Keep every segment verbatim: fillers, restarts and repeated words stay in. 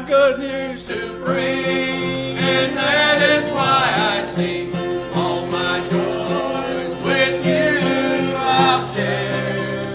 good news to bring, and that is why I sing. All my joys with you I'll share.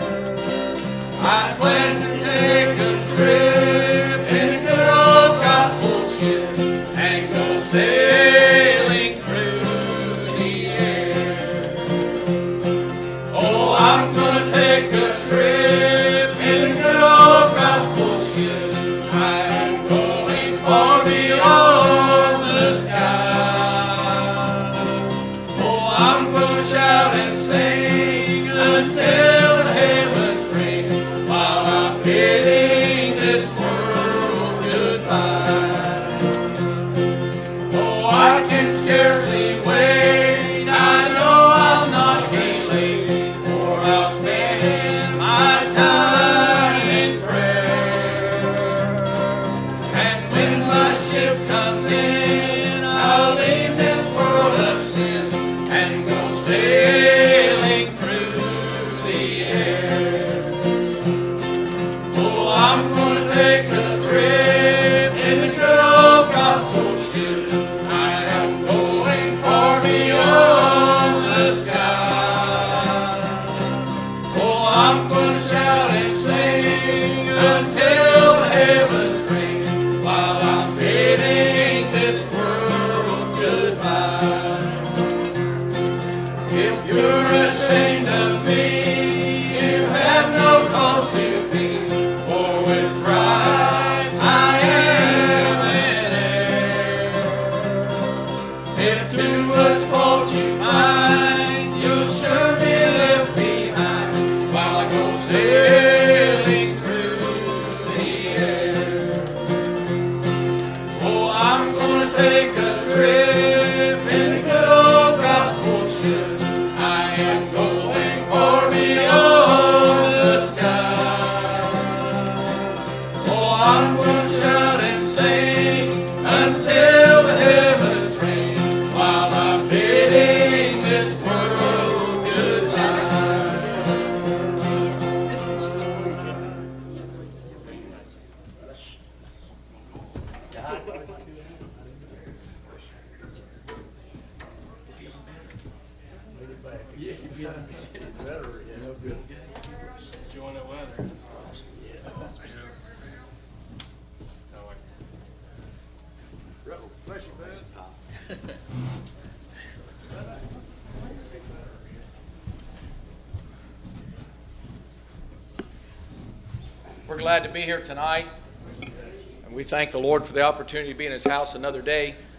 I plan to take a trip in a good old gospel ship and go sailing through the air. Oh, I'm gonna take a trip in a good old gospel ship. I am going far beyond the sky. Oh, I'm gonna shout and sing until the heavens ring while I'm bidding this world goodbye. Oh, I can scarcely wait. I know I'll not be late, for I'll spend my time in prayer. And when my ship comes in, I'll leave this world of sin and go sailing through the air. Oh, I'm gonna take a trip in the good old gospel ship. I am going far beyond the sky. Oh, I'm gonna shout and sing until the heavens ring while I'm bidding this world goodbye. If you're ashamed of me, you have no cause to be, for with Christ I am an heir. If too much fault you find, you'll sure be left behind while I go sailing through the air. Oh, I'm gonna take a trip in a good old gospel ship. I am going far beyond the sky. Oh, I'm gonna shout and sing until the heavens ring while I'm bidding this world goodbye. Enjoying the weather. Bless you, man. We're glad to be here tonight, and we thank the Lord for the opportunity to be in His house another day.